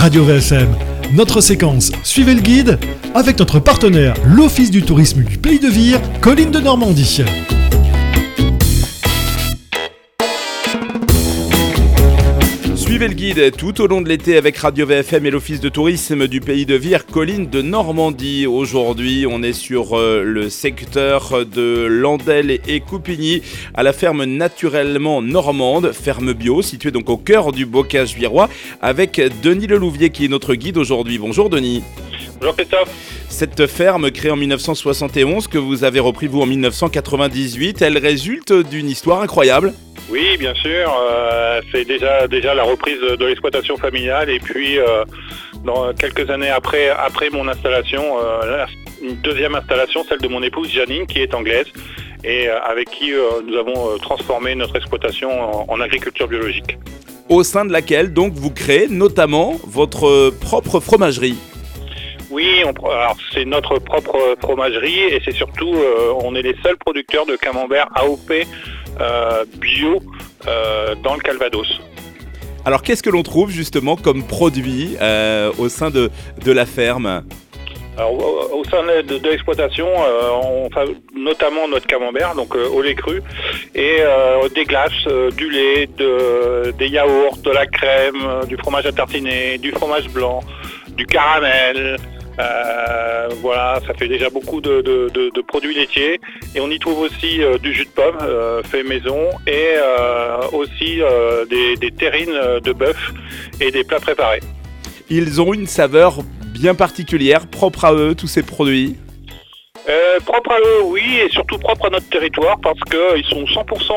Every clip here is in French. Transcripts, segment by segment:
Radio VFM. Notre séquence Suivez le guide avec notre partenaire, l'Office du tourisme du Pays de Vire, Collines de Normandie. Suivez le guide tout au long de l'été avec Radio VFM et l'Office de tourisme du Pays de Vire, Collines de Normandie. Aujourd'hui, on est sur le secteur de Landelles et Coupigny, à la ferme naturellement normande, ferme bio, située donc au cœur du bocage virois, avec Denis Lelouvier qui est notre guide aujourd'hui. Bonjour Denis. Bonjour Christophe. Cette ferme créée en 1971, que vous avez repris vous en 1998, elle résulte d'une histoire incroyable. Oui, bien sûr, c'est déjà la reprise de l'exploitation familiale et puis dans quelques années après mon installation, une deuxième installation, celle de mon épouse Janine qui est anglaise et avec qui nous avons transformé notre exploitation en agriculture biologique. Au sein de laquelle donc vous créez notamment votre propre fromagerie. Oui, alors c'est notre propre fromagerie et c'est surtout, on est les seuls producteurs de camembert AOP bio dans le Calvados. Alors qu'est-ce que l'on trouve justement comme produit au sein de la ferme ? Alors, au sein de l'exploitation, on fait notamment notre camembert, donc au lait cru, et des glaces, du lait, des yaourts, de la crème, du fromage à tartiner, du fromage blanc, du caramel. Voilà, ça fait déjà beaucoup de produits laitiers et on y trouve aussi du jus de pomme fait maison et aussi des terrines de bœuf et des plats préparés. Ils ont une saveur bien particulière, propre à eux, tous ces produits. Propre à eux, oui, et surtout propre à notre territoire parce qu'ils sont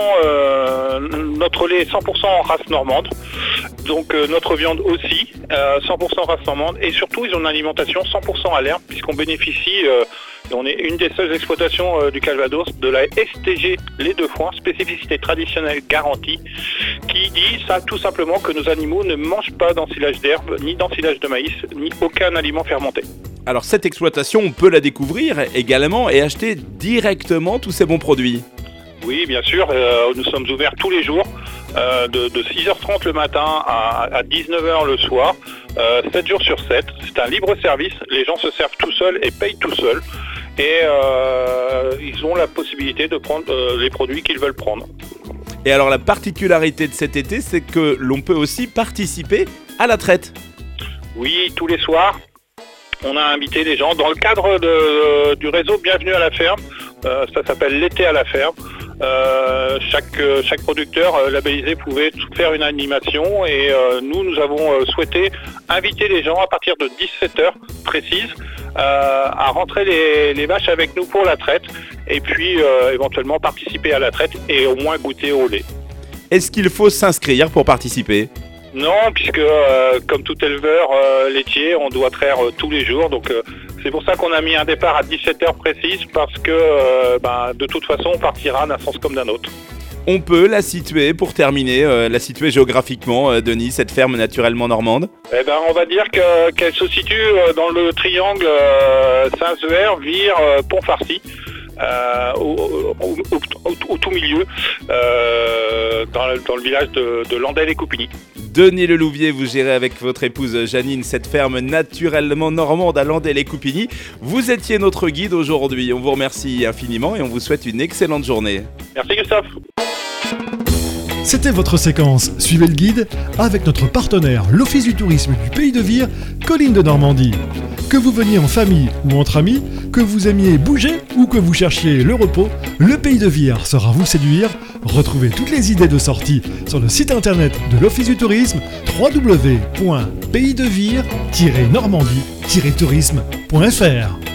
100%, notre lait est 100% race normande, donc notre viande aussi, 100% race normande, et surtout ils ont une alimentation 100% à l'herbe puisqu'on bénéficie, on est une des seules exploitations du Calvados de la STG lait de foin, spécificité traditionnelle garantie, qui dit ça tout simplement que nos animaux ne mangent pas d'ensilage d'herbe, ni d'ensilage de maïs, ni aucun aliment fermenté. Alors cette exploitation, on peut la découvrir également et acheter directement tous ces bons produits. Oui, bien sûr, nous sommes ouverts tous les jours, de 6h30 le matin à 19h le soir, 7 jours sur 7. C'est un libre service, les gens se servent tout seuls et payent tout seuls. Et ils ont la possibilité de prendre les produits qu'ils veulent prendre. Et alors la particularité de cet été, c'est que l'on peut aussi participer à la traite. Oui, tous les soirs. On a invité les gens dans le cadre du réseau Bienvenue à la ferme. Ça s'appelle l'été à la ferme. Chaque producteur labellisé pouvait faire une animation et nous avons souhaité inviter les gens à partir de 17h précises à rentrer les vaches avec nous pour la traite et puis éventuellement participer à la traite et au moins goûter au lait. Est-ce qu'il faut s'inscrire pour participer ? Non, puisque comme tout éleveur laitier, on doit traire tous les jours. Donc c'est pour ça qu'on a mis un départ à 17h précise parce que de toute façon, on partira d'un sens comme d'un autre. On peut la situer, pour terminer, la situer géographiquement, Denis, cette ferme naturellement normande ? On va dire qu'elle se situe dans le triangle Saint-Sever, Vire, Pont-Farcy. Au tout milieu, dans le village de Landelles et Coupigny. Denis Lelouvier, vous gérez avec votre épouse Janine cette ferme naturellement normande à Landelles et Coupigny. Vous étiez notre guide aujourd'hui. On vous remercie infiniment et on vous souhaite une excellente journée. Merci Christophe. C'était votre séquence Suivez le guide avec notre partenaire, l'Office du tourisme du Pays de Vire, Collines de Normandie. Que vous veniez en famille ou entre amis, que vous aimiez bouger ou que vous cherchiez le repos, le Pays de Vire saura vous séduire. Retrouvez toutes les idées de sortie sur le site internet de l'Office du tourisme www.paysdevire-normandie-tourisme.fr.